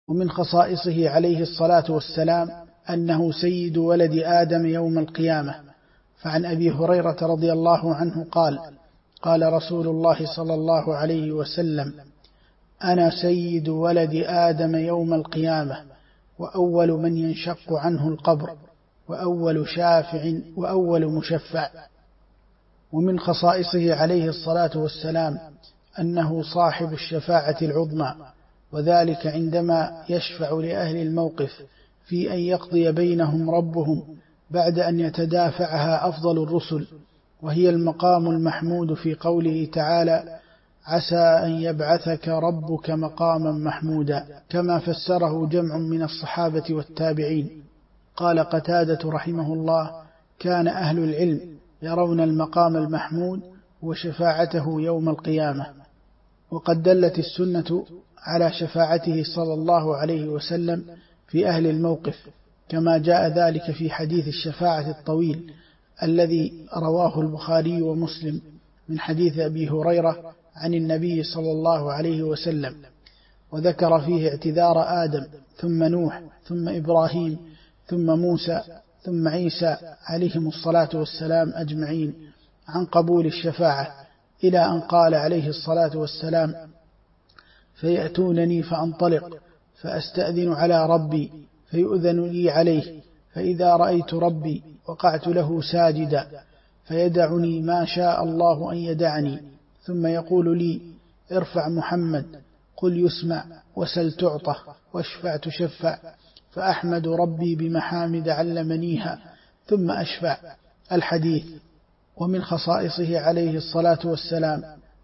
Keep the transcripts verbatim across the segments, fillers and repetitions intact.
ومن خصائصه عليه الصلاة والسلام أنه سيد ولد آدم يوم القيامة. فعن أبي هريرة رضي الله عنه قال: قال رسول الله صلى الله عليه وسلم: أنا سيد ولد آدم يوم القيامة، وأول من ينشق عنه القبر، وأول شافع وأول مشفع. ومن خصائصه عليه الصلاة والسلام أنه صاحب الشفاعة العظمى، وذلك عندما يشفع لأهل الموقف في أن يقضي بينهم ربهم بعد أن يتدافعها أفضل الرسل، وهي المقام المحمود في قوله تعالى: عسى أن يبعثك ربك مقاما محمودا، كما فسره جمع من الصحابة والتابعين. قال قتادة رحمه الله: كان أهل العلم يرون المقام المحمود وشفاعته يوم القيامة. وقد دلت السنة على شفاعته صلى الله عليه وسلم في أهل الموقف، كما جاء ذلك في حديث الشفاعة الطويل الذي رواه البخاري ومسلم من حديث أبي هريرة عن النبي صلى الله عليه وسلم، وذكر فيه اعتذار آدم ثم نوح ثم إبراهيم ثم موسى ثم عيسى عليهم الصلاة والسلام أجمعين عن قبول الشفاعة، إلى أن قال عليه الصلاة والسلام: فيأتونني فأنطلق فأستأذن على ربي فيؤذن لي عليه، فإذا رأيت ربي وقعت له ساجدا، فيدعني ما شاء الله أن يدعني، ثم يقول لي: ارفع محمد، قل يسمع، وسل تعطى، واشفع تشفع، فأحمد ربي بمحامد علمنيها ثم أشفع. الحديث. ومن خصائصه عليه الصلاة والسلام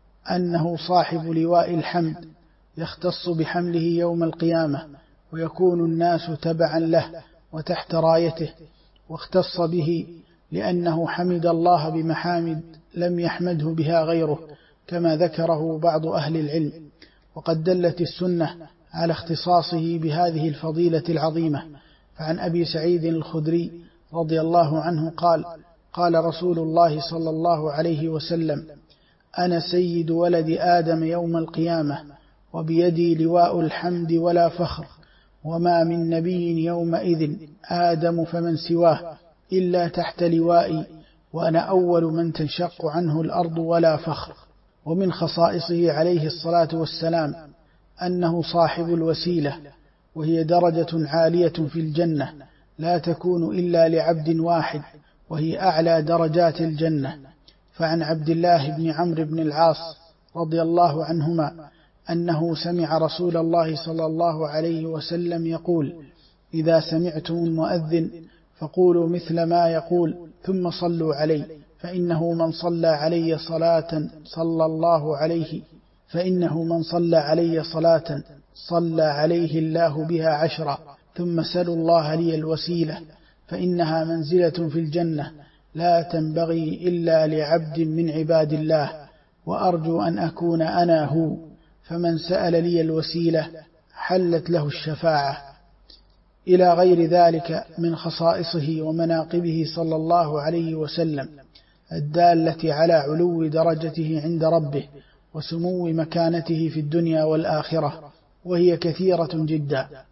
أنه صاحب لواء الحمد، يختص بحمله يوم القيامة، ويكون الناس تبعا له وتحت رايته، واختص به لأنه حمد الله بمحامد لم يحمده بها غيره، كما ذكره بعض أهل العلم. وقد دلت السنة على اختصاصه بهذه الفضيلة العظيمة. فعن أبي سعيد الخدري رضي الله عنه قال: قال رسول الله صلى الله عليه وسلم: أنا سيد ولد آدم يوم القيامة، وبيدي لواء الحمد ولا فخر، وما من نبي يومئذ آدم فمن سواه إلا تحت لوائي، وأنا أول من تنشق عنه الأرض ولا فخر. ومن خصائصه عليه الصلاة والسلام أنه صاحب الوسيلة، وهي درجة عالية في الجنة لا تكون إلا لعبد واحد، وهي أعلى درجات الجنة. فعن عبد الله بن عمرو بن العاص رضي الله عنهما أنه سمع رسول الله صلى الله عليه وسلم يقول: إذا سمعتم المؤذن فقولوا مثل ما يقول ثم صلوا عليه، فإنه من صلى علي صلاة صلى الله عليه فإنه من صلى علي صلاة صلى عليه الله بها عشرا، ثم سلوا الله لي الوسيلة، فإنها منزلة في الجنة لا تنبغي إلا لعبد من عباد الله، وأرجو أن أكون أنا هو، فمن سأل لي الوسيلة حلت له الشفاعة. إلى غير ذلك من خصائصه ومناقبه صلى الله عليه وسلم الدالة على علو درجته عند ربه وسمو مكانته في الدنيا والآخرة، وهي كثيرة جدا.